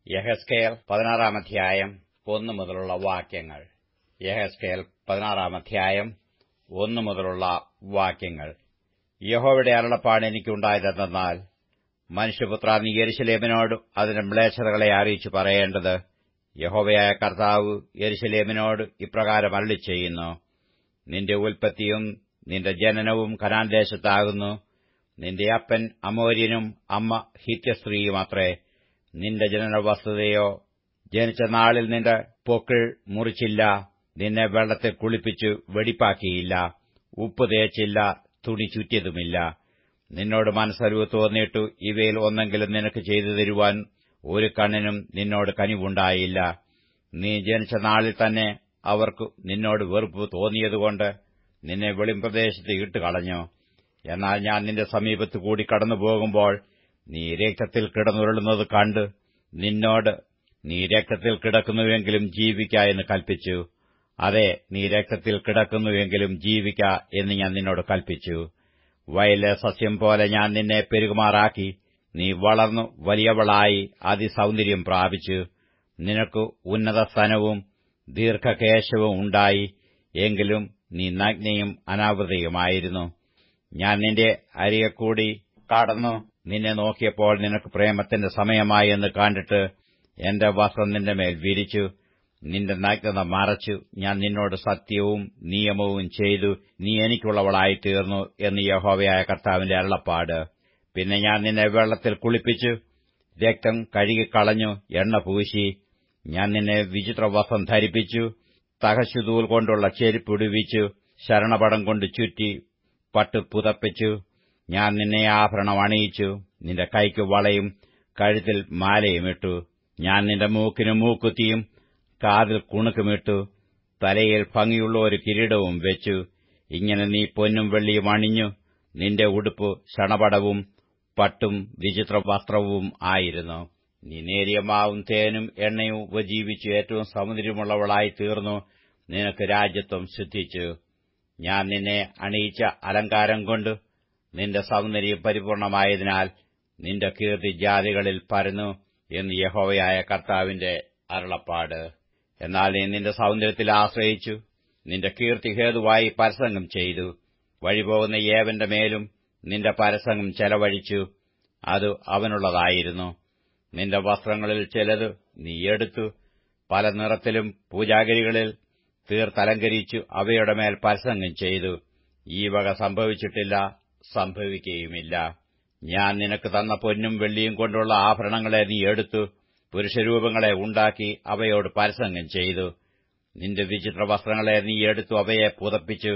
യെഹെസ്കേൽ 16 അധ്യായം 1 മുതലുള്ള വാക്യങ്ങൾ. യെഹെസ്കേൽ 16 അധ്യായം 1 മുതലുള്ള വാക്യങ്ങൾ. യഹോവയുടെ അരുളപ്പാട് എനിക്കുണ്ടായതെന്നാൽ, മനുഷ്യപുത്രാ, നീ യെരൂശലേമിനോട് അതിന്റെ മ്ലേച്ഛതകളെ അറിയിച്ചു പറയേണ്ടത്, യഹോവയായ കർത്താവ് യെരൂശലേമിനോട് ഇപ്രകാരം അരുളിച്ചെയ്യുന്നു: നിന്റെ ഉൽപ്പത്തിയും നിന്റെ ജനനവും കനാൻദേശത്താകുന്നു. നിന്റെ അപ്പൻ അമോര്യനും അമ്മ ഹിത്യസ്ത്രീയുമത്രേ. നിന്റെ ജനനവസ്തുതയോ, ജനിച്ച നാളിൽ നിന്റെ പൊക്കിൾ മുറിച്ചില്ല, നിന്നെ വെള്ളത്തിൽ കുളിപ്പിച്ചു വെടിപ്പാക്കിയില്ല, ഉപ്പ് തേച്ചില്ല, തുണി ചുറ്റിയതുമില്ല. നിന്നോട് മനസ്സലിവ് തോന്നിയിട്ടു ഇവയിൽ ഒന്നെങ്കിലും നിനക്ക് ചെയ്തു തരുവാൻ ഒരു കണ്ണിനും നിന്നോട് കനിവുണ്ടായില്ല. നീ ജനിച്ച നാളിൽ തന്നെ അവർക്ക് നിന്നോട് വെറുപ്പ് തോന്നിയതുകൊണ്ട് നിന്നെ വെളിമ്പ്രദേശത്ത് ഇട്ടുകളഞ്ഞു. എന്നാൽ ഞാൻ നിന്റെ സമീപത്ത് കൂടി കടന്നുപോകുമ്പോൾ നീ രക്തത്തിൽ കിടന്നുരുളുന്നത് കണ്ട് നിന്നോട്, നീ രക്തത്തിൽ കിടക്കുന്നുവെങ്കിലും ജീവിക്ക എന്ന് കൽപ്പിച്ചു. അതെ, നീ രക്തത്തിൽ കിടക്കുന്നുവെങ്കിലും ജീവിക്ക എന്ന് ഞാൻ നിന്നോട് കൽപ്പിച്ചു. വയലിലെ സസ്യം പോലെ ഞാൻ നിന്നെ പെരുകുമാറാക്കി. നീ വളർന്നു വലിയവളായി അതിസൗന്ദര്യം പ്രാപിച്ചു. നിനക്ക് ഉന്നതസ്തനവും ദീർഘകേശവും ഉണ്ടായി. എങ്കിലും നീ നഗ്നയും അനാവൃതയുമായിരുന്നു. ഞാൻ നിന്റെ അരികെക്കൂടി കടന്നു നിന്നെ നോക്കിയപ്പോൾ നിനക്ക് പ്രേമത്തിന്റെ സമയമായി എന്ന് കണ്ടിട്ട് എന്റെ വസ്ത്രം നിന്റെ മേൽ വിരിച്ചു, നിന്റെ നഗ്നത മറച്ചു. ഞാൻ നിന്നോട് സത്യവും നിയമവും ചെയ്തു, നീ എനിക്കുള്ളവളായിത്തീർന്നു എന്ന് യഹോവയായ കർത്താവിന്റെ അരുളപ്പാട്. പിന്നെ ഞാൻ നിന്നെ വെള്ളത്തിൽ കുളിപ്പിച്ചു, രക്തം കഴുകിക്കളഞ്ഞു, എണ്ണ പൂശി. ഞാൻ നിന്നെ വിചിത്രവസ്ത്രം ധരിപ്പിച്ചു, തഹശുതൂൽ കൊണ്ടുള്ള ചെരുപ്പിടുവിച്ചു, ശരണപടം കൊണ്ട് ചുറ്റി പട്ടു പുതപ്പിച്ചു. ഞാൻ നിന്നെ ആഭരണം അണിയിച്ചു, നിന്റെ കൈക്ക് വളയും കഴുത്തിൽ മാലയുമിട്ടു. ഞാൻ നിന്റെ മൂക്കിന് മൂക്കുത്തിയും കാതിൽ കുണുക്കുമിട്ടു, തലയിൽ ഭംഗിയുള്ള ഒരു കിരീടവും വെച്ചു. ഇങ്ങനെ നീ പൊന്നും വെള്ളിയും അണിഞ്ഞു. നിന്റെ ഉടുപ്പ് ശണപടവും പട്ടും വിചിത്രവസ്ത്രവും ആയിരുന്നു. നീ നേരിയ മാവും തേനും എണ്ണയും ഉപജീവിച്ചു ഏറ്റവും സൗന്ദര്യമുള്ളവളായി തീർന്നു. നിനക്ക് രാജ്യത്വം സിദ്ധിച്ചു. ഞാൻ നിന്നെ അണിയിച്ച അലങ്കാരം കൊണ്ട് നിന്റെ സൗന്ദര്യം പരിപൂർണമായതിനാൽ നിന്റെ കീർത്തി ജാതികളിൽ പരന്നു എന്ന് യഹോവയായ കർത്താവിന്റെ അരുളപ്പാട്. എന്നാൽ നീ നിന്റെ സൗന്ദര്യത്തിൽ ആശ്രയിച്ചു, നിന്റെ കീർത്തി ഹേതുവായി പരസംഗം ചെയ്തു. വഴിപോകുന്ന ഏവന്റെ മേലും നിന്റെ പരസംഗം ചെലവഴിച്ചു. അത് അവനുള്ളതായിരുന്നു. നിന്റെ വസ്ത്രങ്ങളിൽ ചിലത് നീ എടുത്തു, പല നിറത്തിലും പൂജാഗിരികളിൽ തീർത്തലങ്കരിച്ചു അവയുടെ മേൽ പരസംഗം ചെയ്തു. ഈ വക സംഭവിച്ചിട്ടില്ല, സംഭവിക്കുകയുമില്ല. ഞാൻ നിനക്ക് തന്ന പൊന്നും വെള്ളിയും കൊണ്ടുള്ള ആഭരണങ്ങളെ നീ എടുത്തു, പുരുഷരൂപങ്ങളെ ഉണ്ടാക്കി അവയോട് പരസംഗം ചെയ്തു. നിന്റെ വിചിത്ര വസ്ത്രങ്ങളെ നീ എടുത്തു അവയെ പുതപ്പിച്ചു.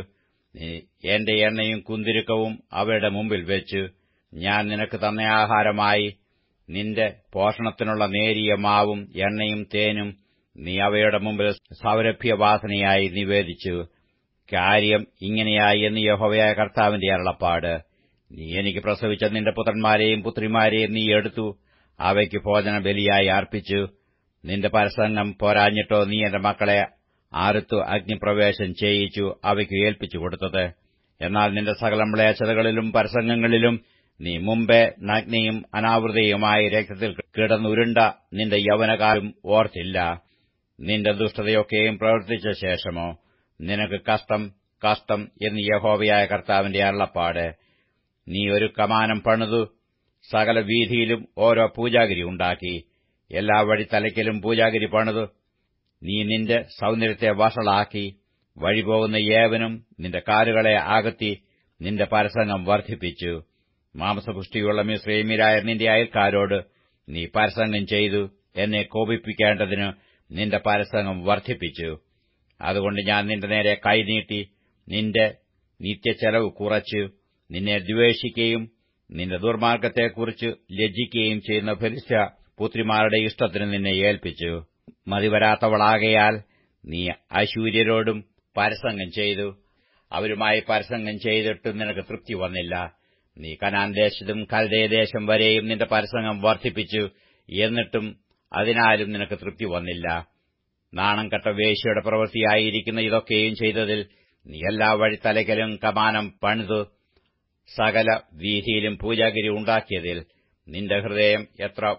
എന്റെ എണ്ണയും കുന്തിരുക്കവും അവയുടെ മുമ്പിൽ വെച്ചു. ഞാൻ നിനക്ക് തന്ന ആഹാരമായി നിന്റെ പോഷണത്തിനുള്ള നേരിയ മാവും എണ്ണയും തേനും നീ അവയുടെ മുമ്പിൽ സൗരഭ്യവാസനയായി നിവേദിച്ചു. കാര്യം ഇങ്ങനെയായി എന്ന് യഹോവയായ കർത്താവിന്റെ അരുളപ്പാട്. നീ എനിക്ക് പ്രസവിച്ച നിന്റെ പുത്രന്മാരെയും പുത്രിമാരെയും നീ എടുത്തു അവയ്ക്ക് ഭോജനബലിയായി അർപ്പിച്ചു. നിന്റെ പരസംഗം പോരാഞ്ഞിട്ടോ നീ എന്റെ മക്കളെ അറുത്തു അഗ്നിപ്രവേശം ചെയ്യിച്ചു അവയ്ക്ക് ഏൽപ്പിച്ചു കൊടുത്തത്. എന്നാൽ നിന്റെ സകല മ്ലേച്ഛതകളിലും പരസംഗങ്ങളിലും നീ മുമ്പേ നഗ്നയും അനാവൃതയുമായി രക്തത്തിൽ കിടന്നുരുണ്ട നിന്റെ യൗവനകാലം ഓർത്തില്ല. നിന്റെ ദുഷ്ടതയൊക്കെയും പ്രവർത്തിച്ച ശേഷമോ നിനക്ക് കഷ്ടം കഷ്ടം എന്ന് യഹോവയായ കർത്താവിന്റെ അരുളപ്പാട്. നീ ഒരു കമാനം പണിതു സകല വീഥിയിലും ഓരോ പൂജാഗിരി ഉണ്ടാക്കി. എല്ലാ വഴിത്തലയ്ക്കലും പൂജാഗിരി പണിതു നീ നിന്റെ സൗന്ദര്യത്തെ വഷളാക്കി. വഴിപോകുന്ന ഏവനും നിന്റെ കാലുകളെ അകത്തി നിന്റെ പരസംഗം വർദ്ധിപ്പിച്ചു. മാംസപുഷ്ടിയുള്ള മിസ്രയീമ്യരായ നിന്റെ അയൽക്കാരോട് നീ പരസംഗം ചെയ്തു എന്നെ കോപിപ്പിക്കേണ്ടതിന് നിന്റെ പരസംഗം വർദ്ധിപ്പിച്ചു. അതുകൊണ്ട് ഞാൻ നിന്റെ നേരെ കൈനീട്ടി നിന്റെ നിത്യച്ചെലവ് കുറച്ചു. നിന്നെ ദ്വേഷിക്കുകയും നിന്റെ ദുർമാർഗത്തെക്കുറിച്ച് ലജ്ജിക്കുകയും ചെയ്യുന്ന ഫെലിസ്ത്യ പുത്രിമാരുടെ ഇഷ്ടത്തിന് നിന്നെ ഏൽപ്പിച്ചു. മതിവരാത്തവളാകയാൽ നീ അശൂര്യരോടും പരസംഗം ചെയ്തു. അവരുമായി പരസംഗം ചെയ്തിട്ടും നിനക്ക് തൃപ്തി വന്നില്ല. നീ കനാൻ ദേശത്തും കൽദയദേശം വരെയും നിന്റെ പരസംഗം വർദ്ധിപ്പിച്ചു. എന്നിട്ടും അതിനാലും നിനക്ക് തൃപ്തി വന്നില്ല. നാണം കെട്ട വേശ്യയുടെ പ്രവൃത്തിയായിരിക്കുന്ന ഇതൊക്കെയും ചെയ്തതിൽ നീ എല്ലാ വഴിത്തലയ്ക്കലും കമാനം പണിതു സകല വീഥിയിലും പൂജാഗിരി ഉണ്ടാക്കിയതിൽ നിന്റെ ഹൃദയം എത്ര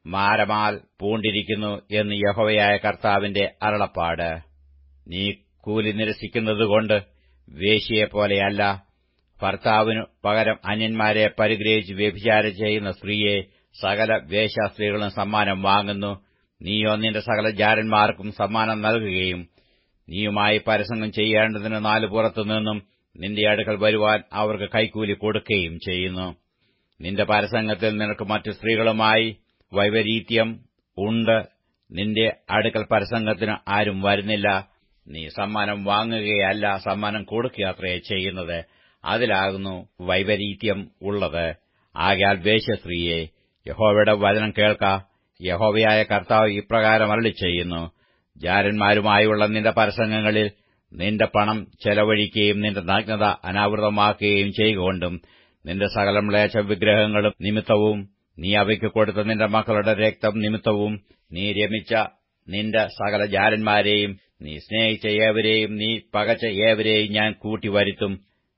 മാരമാൽ പൂണ്ടിരിക്കുന്നു എന്ന് യഹോവയായ കർത്താവിന്റെ അരുളപ്പാട്. നീ കൂലി നിരസിക്കുന്നതുകൊണ്ട് വേശ്യയെപ്പോലെയല്ല, ഭർത്താവിനു പകരം അന്യന്മാരെ പരിഗ്രഹിച്ച് വ്യഭിചാരം ചെയ്യുന്ന സ്ത്രീയെ സകല വേശ്യാസ്ത്രീകളും സമ്മാനം വാങ്ങുന്നു. നീയോ നിന്റെ സകല ജാരന്മാർക്കും സമ്മാനം നൽകുകയും നീയുമായി പരസംഗം ചെയ്യേണ്ടതിന് നാലുപുറത്തുനിന്നും നിന്റെ അടുക്കൽ വരുവാൻ അവർക്ക് കൈക്കൂലി കൊടുക്കുകയും ചെയ്യുന്നു. നിന്റെ പരസംഗത്തിൽ നിനക്ക് മറ്റു സ്ത്രീകളുമായി വൈപരീത്യം ഉണ്ട്. നിന്റെ അടുക്കൽ പരസംഗത്തിന് ആരും വരുന്നില്ല. നീ സമ്മാനം വാങ്ങുകയല്ല, സമ്മാനം കൊടുക്കുകയത്രേ ചെയ്യുന്നത്. അതിലാകുന്നു വൈപരീത്യം ഉള്ളത്. ആകയാൽ വേശ്യസ്ത്രീയെ, യഹോവയുടെ വചനം കേൾക്ക. യഹോവയായ കർത്താവ് ഇപ്രകാരം അരുളിച്ചെയ്യുന്നു: ജാരന്മാരുമായുള്ള നിന്റെ പരസംഗങ്ങളിൽ നിന്റെ പണം ചെലവഴിക്കുകയും നിന്റെ നഗ്നത അനാവൃതമാക്കുകയും ചെയ്യുകൊണ്ടും നിന്റെ സകല മ്ലേച്ഛ വിഗ്രഹങ്ങളും നിമിത്തവും നീ അവയ്ക്ക് കൊടുത്ത നിന്റെ മക്കളുടെ രക്തം നിമിത്തവും നീ രമിച്ച നിന്റെ സകല ജാരന്മാരെയും നീ സ്നേഹിച്ച ഏവരെയും നീ പകച്ച ഏവരെയും ഞാൻ കൂട്ടിവരുത്തും.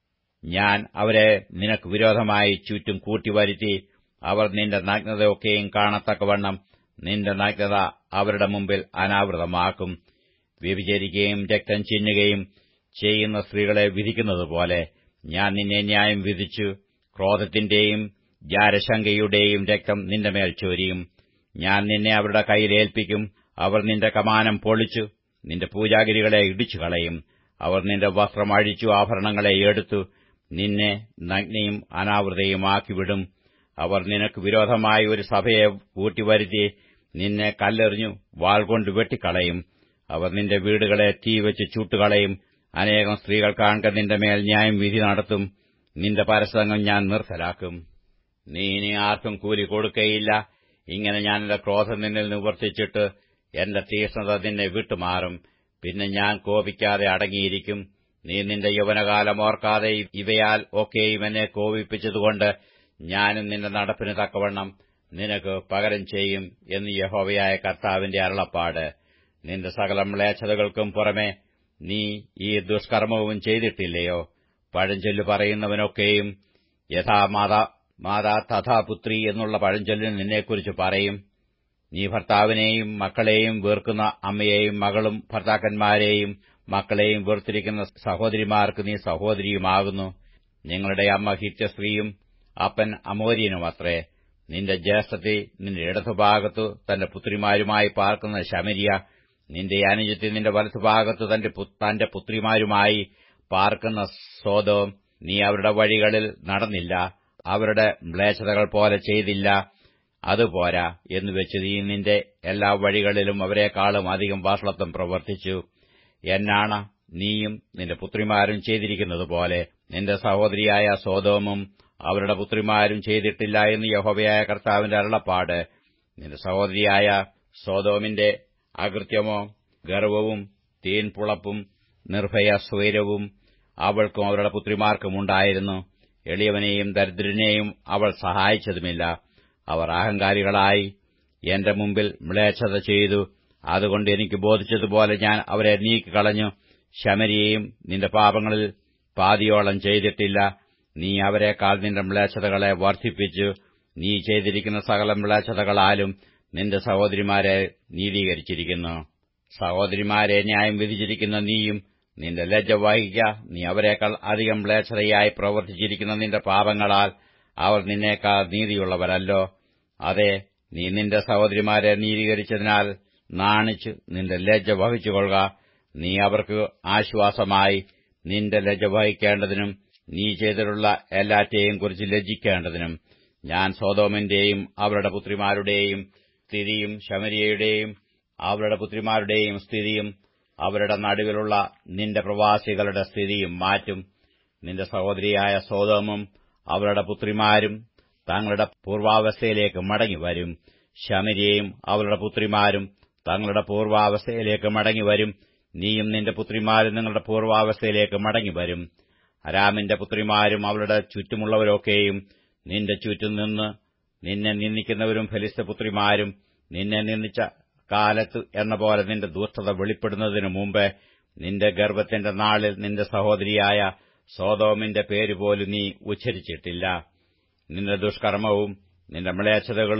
ഞാൻ അവരെ നിനക്ക് വിരോധമായി ചുറ്റും കൂട്ടിവരുത്തി അവർ നിന്റെ നഗ്നതയൊക്കെയും കാണത്തക്കവണ്ണം നിന്റെ നഗ്നത അവരുടെ മുമ്പിൽ അനാവൃതമാക്കും. വ്യഭിചരിക്കുകയും രക്തം ചിന്നുകയും ചെയ്യുന്ന സ്ത്രീകളെ വിധിക്കുന്നതുപോലെ ഞാൻ നിന്നെ ന്യായം വിധിച്ചു. ക്രോധത്തിന്റെയും ജാരശങ്കയുടെയും രക്തം നിന്റെ മേൽ ചൊരിയും. ഞാൻ നിന്നെ അവരുടെ കയ്യിൽ ഏൽപ്പിക്കും. അവർ നിന്റെ കമാനം പൊളിച്ചു നിന്റെ പൂജാഗിരികളെ ഇടിച്ചുകളയും. അവർ നിന്റെ വസ്ത്രം അഴിച്ചു ആഭരണങ്ങളെ എടുത്തു നിന്നെ നഗ്നയും അനാവൃതയുമാക്കിവിടും. അവർ നിനക്ക് വിരോധമായി ഒരു സഭയെ കൂട്ടിവരുത്തി നിന്നെ കല്ലെറിഞ്ഞു വാൾകൊണ്ട് വെട്ടിക്കളയും. അവർ നിന്റെ വീടുകളെ തീവെച്ച് ചുട്ടുകളയും. അനേകം സ്ത്രീകൾ കാണുക നിന്റെ മേൽ ന്യായം വിധി നടത്തും. നിന്റെ പരസംഗം ഞാൻ നിർത്തലാക്കും. നീ ഇനി ആർക്കും കൂലി കൊടുക്കയില്ല. ഇങ്ങനെ ഞാൻ എന്റെ ക്രോധം നിന്നിൽ നിവർത്തിച്ചിട്ട് എന്റെ തീക്ഷ്ണത നിന്നെ വിട്ടുമാറും. പിന്നെ ഞാൻ കോപിക്കാതെ അടങ്ങിയിരിക്കും. നീ നിന്റെ യൗവനകാലം ഓർക്കാതെ ഇവയാൽ ഒക്കെയും എന്നെ കോപിപ്പിച്ചതുകൊണ്ട് ഞാനും നിന്റെ നടപ്പിന് തക്കവണ്ണം നിനക്ക് പകരം ചെയ്യും എന്ന് യഹോവയായ കർത്താവിന്റെ അരുളപ്പാട്. നിന്റെ സകല മ്ലേച്ഛതകൾക്കും പുറമെ നീ ഈ ദുഷ്കർമ്മവും ചെയ്തിട്ടില്ലയോ? പഴഞ്ചൊല്ല് പറയുന്നവനൊക്കെയും യഥാ മാതാ തഥാ പുത്രി എന്നുള്ള പഴഞ്ചൊല്ലിന് നിന്നെക്കുറിച്ച് പറയും. നീ ഭർത്താവിനെയും മക്കളെയും വെറുക്കുന്ന അമ്മയെയും മകളും ഭർത്താക്കന്മാരെയും മക്കളെയും വെറുത്തിരിക്കുന്ന സഹോദരിമാർക്ക് നീ സഹോദരിയുമാകുന്നു. നിങ്ങളുടെ അമ്മ ഹിത്യസ്ത്രീയും അപ്പൻ അമോര്യനുമത്രേ. നിന്റെ ജ്യേഷ്ഠത്തി നിന്റെ ഇടതുഭാഗത്തു തന്റെ പുത്രിമാരുമായി പാർക്കുന്ന ശമരിയ, നിന്റെ അനുജത്തി നിന്റെ വലത്തുഭാഗത്തു തന്റെ പുത്രിമാരുമായി പാർക്കുന്ന സോദോം. നീ അവരുടെ വഴികളിൽ നടന്നില്ല, അവരുടെ മ്ലേച്ഛതകൾ പോലെ ചെയ്തില്ല. അതുപോരാ എന്നുവെച്ച് നീ നിന്റെ എല്ലാ വഴികളിലും അവരെക്കാളും അധികം വഷളത്വം പ്രവർത്തിച്ചു. എന്നാണ നീയും നിന്റെ പുത്രിമാരും ചെയ്തിരിക്കുന്നതുപോലെ നിന്റെ സഹോദരിയായ സോദോമും അവരുടെ പുത്രിമാരും ചെയ്തിട്ടില്ല എന്ന് യഹോവയായ കർത്താവിന്റെ അരുളപ്പാട്. നിന്റെ സഹോദരിയായ സോദോമിന്റെ അകൃത്യമോ ഗർവവും തീൻപുളപ്പും നിർഭയ സ്വൈരവും അവൾക്കും അവരുടെ പുത്രിമാർക്കും ഉണ്ടായിരുന്നു. എളിയവനെയും ദരിദ്രനെയും അവൾ സഹായിച്ചതുമില്ല. അവർ അഹങ്കാരികളായി എന്റെ മുമ്പിൽ മ്ലേച്ഛത ചെയ്തു. അതുകൊണ്ട് എനിക്ക് ബോധിച്ചതുപോലെ ഞാൻ അവരെ നീക്കിക്കളഞ്ഞു. ശമരിയെയും നിന്റെ പാപങ്ങളിൽ പാതിയോളം ചെയ്തിട്ടില്ല. നീ അവരെക്കാൾ നിന്റെ മ്ലേച്ഛതകളെ വർദ്ധിപ്പിച്ചു. നീ ചെയ്തിരിക്കുന്ന സകല മ്ലേച്ഛതകളാലും നിന്റെ സഹോദരിമാരെ നീതീകരിച്ചിരിക്കുന്നു. സഹോദരിമാരെ ന്യായം വിധിച്ചിരിക്കുന്ന നീയും നിന്റെ ലജ്ജ വഹിക്ക. നീ അവരെക്കാൾ അധികം മ്ലേച്ഛതയായി പ്രവർത്തിച്ചിരിക്കുന്ന നിന്റെ പാപങ്ങളാൽ അവർ നിന്നേക്കാൾ നീതിയുള്ളവരല്ലോ. അതെ, നീ നിന്റെ സഹോദരിമാരെ നീതീകരിച്ചതിനാൽ നാണിച്ച് നിന്റെ ലജ്ജ വഹിച്ചുകൊള്ളുക. നീ അവർക്ക് ആശ്വാസമായി നിന്റെ ലജ്ജ വഹിക്കേണ്ടതിനും നീ ചെയ്തിട്ടുള്ള എല്ലാറ്റെയും കുറിച്ച് ലജ്ജിക്കേണ്ടതിനും ഞാൻ സൊദോമിന്റെയും അവരുടെ പുത്രിമാരുടെയും സ്ഥിതിയും ശമരിയയുടെയും അവരുടെ പുത്രിമാരുടെയും സ്ഥിതിയും അവരുടെ നടുവിലുള്ള നിന്റെ പ്രവാസികളുടെ സ്ഥിതിയും മാറ്റും. നിന്റെ സഹോദരിയായ സൊദോമും അവരുടെ പുത്രിമാരും തങ്ങളുടെ പൂർവാവസ്ഥയിലേക്ക് മടങ്ങിവരും. ശമരിയയും അവരുടെ പുത്രിമാരും തങ്ങളുടെ പൂർവാവസ്ഥയിലേക്ക് മടങ്ങിവരും. നീയും നിന്റെ പുത്രിമാരും നിങ്ങളുടെ പൂർവാവസ്ഥയിലേക്ക് മടങ്ങിവരും. അരാമിന്റെ പുത്രിമാരും അവരുടെ ചുറ്റുമുള്ളവരൊക്കെയും നിന്റെ ചുറ്റും നിന്ന് നിന്നെ നിന്ദിക്കുന്നവരും ഫെലിസ്ത്യ പുത്രിമാരും നിന്നെ നിന്ദിച്ച കാലത്ത് എന്ന പോലെ നിന്റെ ദുഷ്ടത വെളിപ്പെടുന്നതിനു മുമ്പ് നിന്റെ ഗർഭത്തിന്റെ നാളിൽ നിന്റെ സഹോദരിയായ സൊദോമിന്റെ പേരുപോലും നീ ഉച്ചരിച്ചിട്ടില്ല. നിന്റെ ദുഷ്കർമ്മവും നിന്റെ മ്ലേച്ഛതകളും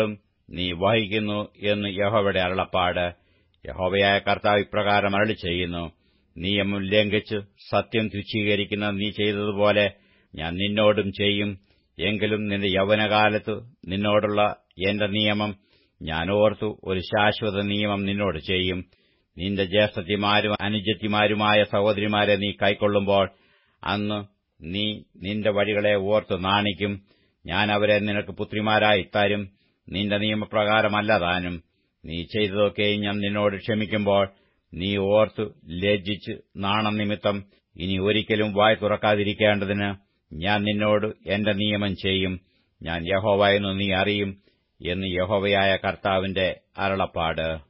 നീ വഹിക്കുന്നു എന്ന് യഹോവയുടെ അരുളപ്പാട്. യഹോവയായ കർത്താവ് ഇപ്രകാരം അരുളിച്ചെയ്യുന്നു: നിയമം ലംഘിച്ച് സത്യം തുച്ഛീകരിക്കുന്ന നീ ചെയ്തതുപോലെ ഞാൻ നിന്നോടും ചെയ്യും. എങ്കിലും നിന്റെ യൗവനകാലത്ത് നിന്നോടുള്ള എന്റെ നിയമം ഞാൻ ഓർത്തു ഒരു ശാശ്വത നിയമം നിന്നോട് ചെയ്യും. നിന്റെ ജ്യേഷ്ഠത്തിമാരും അനുജത്തിമാരുമായ സഹോദരിമാരെ നീ കൈക്കൊള്ളുമ്പോൾ അന്ന് നീ നിന്റെ വഴികളെ ഓർത്ത് നാണിക്കും. ഞാൻ അവരെ നിനക്ക് പുത്രിമാരായി തരും. നിന്റെ നിയമപ്രകാരമല്ല താനും. നീ ചെയ്തതൊക്കെയും ഞാൻ നിന്നോട് ക്ഷമിക്കുമ്പോൾ നീ ഓർത്ത് ലജ്ജിച്ച് നാണം നിമിത്തം ഇനി ഒരിക്കലും വായ് തുറക്കാതിരിക്കേണ്ടതിന് ഞാൻ നിന്നോട് എന്റെ നിയമം ചെയ്യും. ഞാൻ യഹോവ എന്ന് നീ അറിയും എന്ന് യഹോവയായ കർത്താവിന്റെ അരുളപ്പാട്.